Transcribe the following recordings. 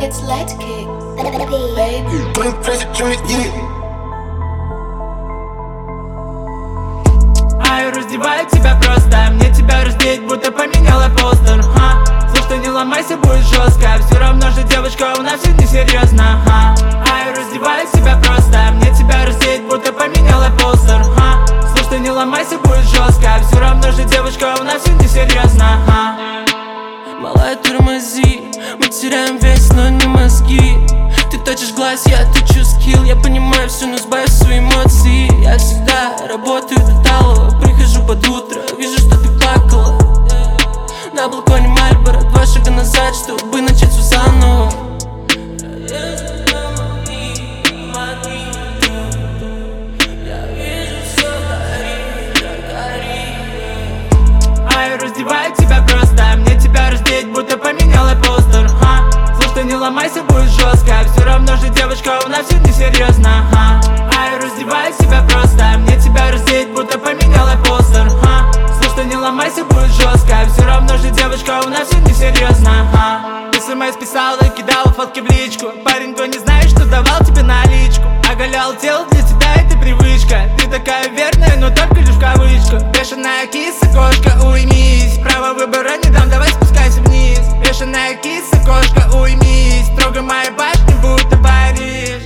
It's light kick, baby. Ай, раздеваю тебя просто, мне тебя раздеть, будто поменяла постер. Слушай, ты не ломайся, будет жестко, все равно же девочка у нас все несерьезно. Ай, раздеваю тебя просто, мне тебя раздеть, будто поменяла постер. Слушай, ты не ломайся, будет жестко, все равно же девочка у нас все несерьезно. Малая, тормози, мы теряем вес, но не мозги. Ты точишь глаз, я точу скилл. Я понимаю все, но сбавь свои эмоции. Я всегда работаю до талого. Прихожу под утро, вижу, что ты плакала. На балконе Мальборо, 2 шага назад, чтобы начать все заново. Ай, раздеваю тебя просто, мне тебя раздеть, будто поменяла постер. Слушай, ты не ломайся, будет жестко, все равно же девочка у нас все несерьезно. Ай, раздеваю тебя просто, мне тебя раздеть, будто поменяла постер. Слушай, ты не ломайся, будет жестко, все равно же девочка у нас все несерьезно. СМС писала, кидала фотки в личку. Парень, кто не знает, что давал тебе наличку. Оголял тело, для тебя это привычка. Ты такая верная, но только лишь в кавычках. Бешеная киса, кошка, уймись. Право выбора не дам, давай спускайся вниз. Бешеная киса, кошка, уймись. Строго моя башня, будто Париж.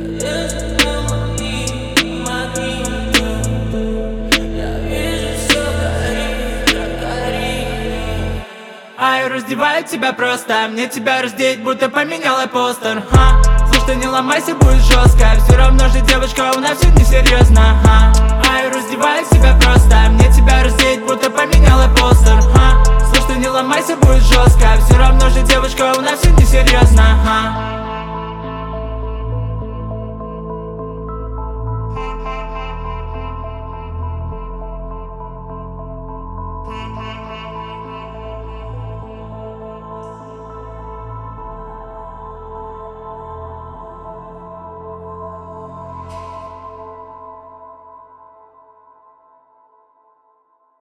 Ай, раздеваю тебя просто, мне тебя раздеть, будто поменяла постер. Слушай, ты не ломайся, будет жестко, все равно же девочка у нас все несерьезно. Ай, раздеваю тебя просто, мне тебя раздеть, будто поменяла постер. Слушай, ты не ломайся, будет жестко, все равно же девочка у нас все несерьезно.